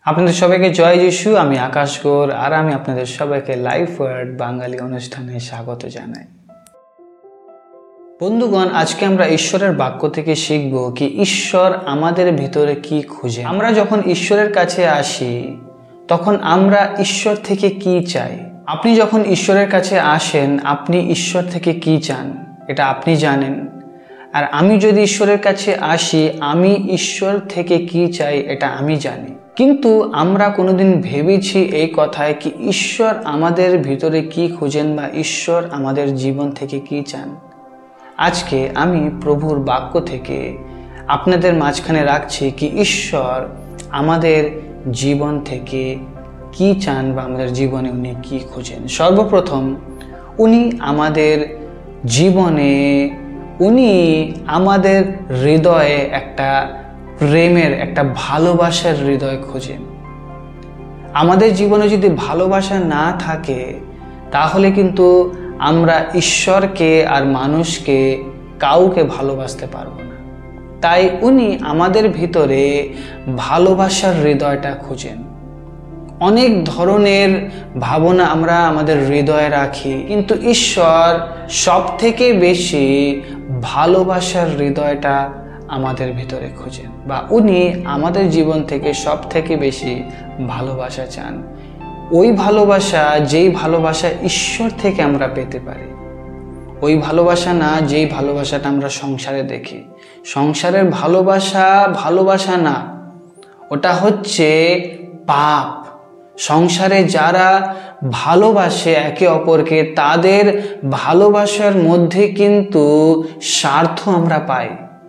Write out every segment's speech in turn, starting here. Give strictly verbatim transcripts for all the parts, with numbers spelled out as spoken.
আপনাদের সবাইকে জয় যিশু। আমি আকাশ গোর আর আমি আপনাদের সবাইকে লাইফ ওয়ার্ড বাঙালি অনুষ্ঠানে স্বাগত জানাই। বন্ধুগণ, আজকে আমরা ঈশ্বরের বাক্য থেকে শিখব কি ঈশ্বর আমাদের ভিতরে কি খুঁজে। আমরা যখন ঈশ্বরের কাছে আসি তখন আমরা ঈশ্বর থেকে কি চাই। আপনি যখন ঈশ্বরের কাছে আসেন আপনি ঈশ্বর থেকে কি চান এটা আপনি জানেন, আর আমি যদি ঈশ্বরের কাছে আসি আমি ঈশ্বর থেকে কি চাই এটা আমি জানি। কিন্তু আমরা কোনোদিন ভেবেছি এই কথায় কি ঈশ্বর আমাদের ভিতরে কি খুঁজেন বা ঈশ্বর আমাদের জীবন থেকে কি চান। আজকে আমি প্রভুর বাক্য থেকে আপনাদের মাঝখানে রাখছি কি ঈশ্বর আমাদের জীবন থেকে কি চান বা আমাদের জীবনে উনি কি খুঁজেন। সর্বপ্রথম উনি আমাদের জীবনে উনি আমাদের হৃদয়ে একটা প্রেমের একটা ভালোবাসার হৃদয় খোঁজেন। আমাদের জীবনে যদি ভালোবাসা না থাকে তাহলে কিন্তু আমরা ঈশ্বরকে আর মানুষকে কাউকে ভালোবাসতে পারবো না। তাই উনি আমাদের ভিতরে ভালোবাসার হৃদয়টা খুঁজেন। অনেক ধরনের ভাবনা আমরা আমাদের হৃদয়ে রাখি, কিন্তু ঈশ্বর সব থেকে বেশি ভালোবাসার হৃদয়টা আমাদের ভিতরে খুঁজেন, বা উনি আমাদের জীবন থেকে সব থেকে বেশি ভালোবাসা চান। ওই ভালোবাসা যেই ভালোবাসা ঈশ্বর থেকে আমরা পেতে পারি, ওই ভালোবাসা না যেই ভালোবাসাটা আমরা সংসারে দেখি। সংসারের ভালোবাসা ভালোবাসা না, ওটা হচ্ছে পাপ। সংসারে যারা ভালোবাসে একে অপরকে তাদের ভালোবাসার মধ্যে কিন্তু স্বার্থ আমরা পাই,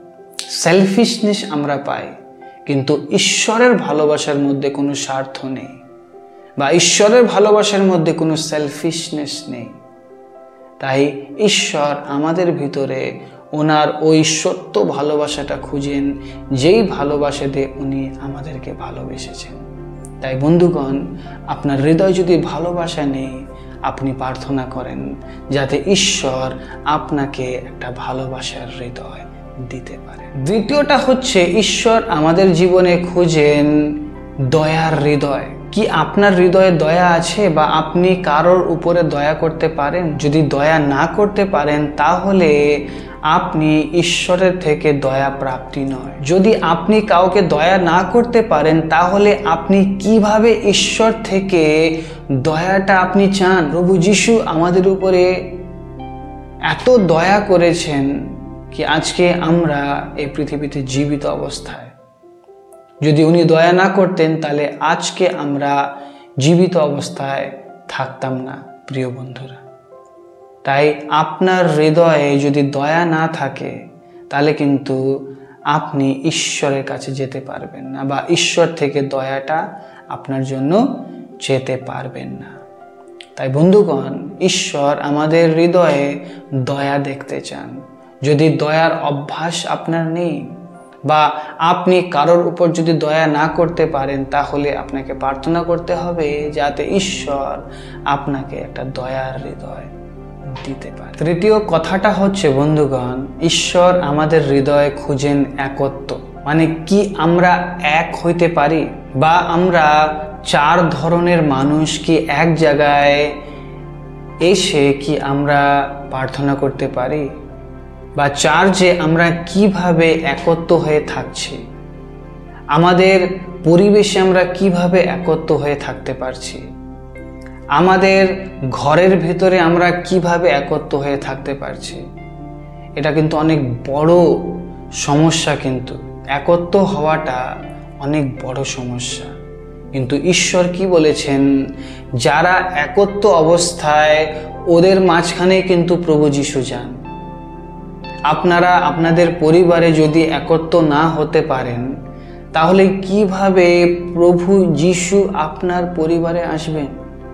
সেলফিশনেস আমরা পাই, কিন্তু ঈশ্বরের ভালোবাসার মধ্যে কোনো স্বার্থ নেই বা ঈশ্বরের ভালোবাসার মধ্যে কোনো সেলফিশনেস নেই। তাই ঈশ্বর আমাদের ভিতরে ওনার ওই সত্য ভালোবাসাটা খুঁজেন, যেই ভালোবাসাতে উনি আমাদেরকে ভালোবেসেছেন। তাই বন্ধুগণ, আপনার হৃদয় যদি ভালোবাসা নেই, আপনি প্রার্থনা করেন যাতে ঈশ্বর আপনাকে একটা ভালোবাসার হৃদয় দিতে পারে। দ্বিতীয়টা হচ্ছে ঈশ্বর আমাদের জীবনে খুঁজেন দয়ার হৃদয়। কি আপনার হৃদয়ে দয়া আছে বা আপনি কারোর উপরে দয়া করতে পারেন? যদি দয়া না করতে পারেন তাহলে আপনি ঈশ্বরের থেকে দয়া প্রাপ্তি নয়। যদি আপনি কাউকে দয়া না করতে পারেন তাহলে আপনি কিভাবে ঈশ্বর থেকে দয়াটা আপনি চান? প্রভু যিশু আমাদের উপরে এত দয়া করেছেন কি আজকে আমরা এই পৃথিবীতে জীবিত অবস্থায়। যদি উনি দয়া না করতেন তাহলে আজকে আমরা জীবিত অবস্থায় থাকতাম না প্রিয় বন্ধুরা। তাই আপনার হৃদয়ে যদি দয়া না থাকে তাহলে কিন্তু আপনি ঈশ্বরের কাছে যেতে পারবেন না, বা ঈশ্বর থেকে দয়াটা আপনার জন্য যেতে পারবেন না। তাই বন্ধুগণ, ঈশ্বর আমাদের হৃদয়ে দয়া দেখতে চান। যদি দয়ার অভ্যাস আপনার নেই বা আপনি কারোর উপর যদি দয়া না করতে পারেন তাহলে আপনাকে প্রার্থনা করতে হবে যাতে ঈশ্বর আপনাকে একটা দয়ার হৃদয় দিতে পারে। তৃতীয় কথাটা হচ্ছে বন্ধুগণ, ঈশ্বর আমাদের হৃদয়ে খুঁজেন একত্ব। মানে কি আমরা এক হইতে পারি, বা আমরা চার ধরনের মানুষ কি এক জায়গায় এসে কি আমরা প্রার্থনা করতে পারি, বা চার্চে আমরা কিভাবে একত্র হয়ে থাকছি, আমাদের পরিবেশে আমরা কিভাবে একত্র হয়ে থাকতে পারছি, আমাদের ঘরের ভিতরে আমরা কিভাবে একত্র হয়ে থাকতে পারছি। এটা কিন্তু অনেক বড় সমস্যা, কিন্তু একত্র হওয়াটা অনেক বড় সমস্যা। কিন্তু ঈশ্বর কি বলেছেন, যারা একত্র অবস্থায় ওদের মাঝখানে কিন্তু প্রভু যিশু যান। আপনারা আপনাদের পরিবারে যদি একত্র না হতে পারেন তাহলে কিভাবে প্রভু যিশু আপনার পরিবারে আসবেন?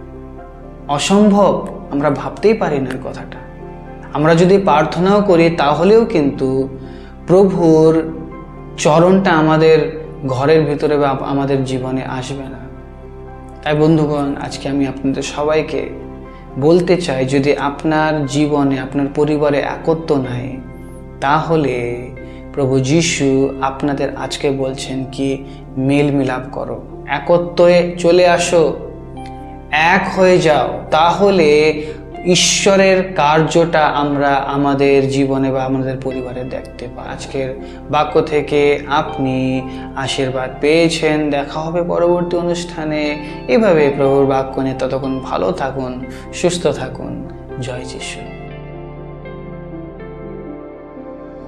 অসম্ভব, আমরা ভাবতেই পারি না এই কথাটা। আমরা যদি প্রার্থনাও করি তাহলেও কিন্তু প্রভুর চরণটা আমাদের ঘরের ভিতরে বা আমাদের জীবনে আসবে না। তাই বন্ধুগণ, আজকে আমি আপনাদের সবাইকে বলতে চাই, যদি আপনার জীবনে আপনার পরিবারে একত্র নাই তাহলে প্রভু যিশু আপনাদের আজকে বলছেন কি মেল মিলাপ করো, একত্রে চলে আসো, এক হয়ে যাও, তাহলে ঈশ্বরের কার্যটা আমরা আমাদের জীবনে বা আমাদের পরিবারে দেখতে পাই। আজকের বাক্য থেকে আপনি আশীর্বাদ পেয়েছেন। দেখা হবে পরবর্তী অনুষ্ঠানে। এভাবে প্রভুর বাক্য নিয়ে ততক্ষণ ভালো থাকুন, সুস্থ থাকুন। জয় যিশু।